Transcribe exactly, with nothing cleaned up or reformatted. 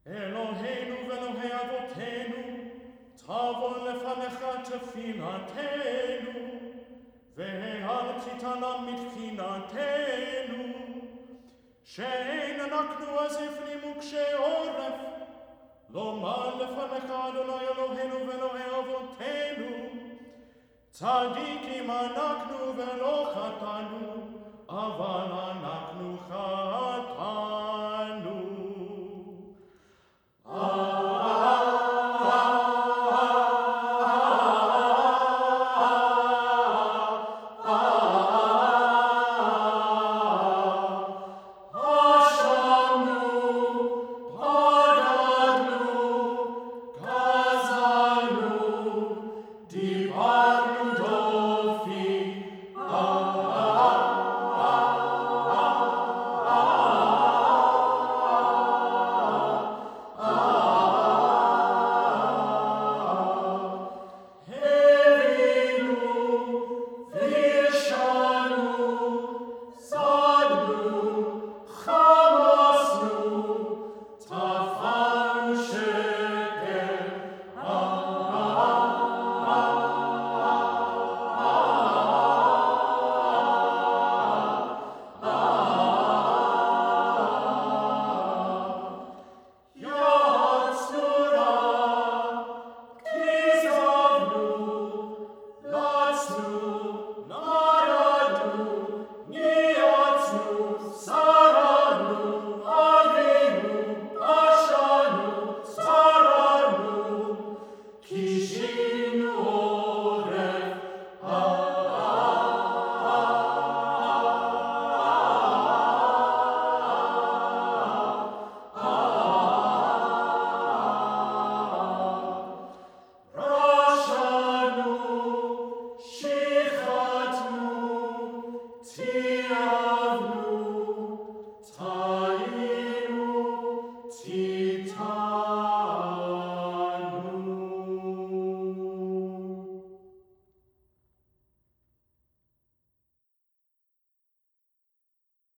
אלוהינו ואלוהי אבותינו, תבוא לפניך תפילתנו, והעלתיתנה מתחינתנו, שאין אנחנו עזיפנים וקשי עורף, לומר לפניך אדוני אלוהינו ואלוהי אבותינו, צדיקים אנחנו ולא חטאנו, אבל אנחנו חטאנו.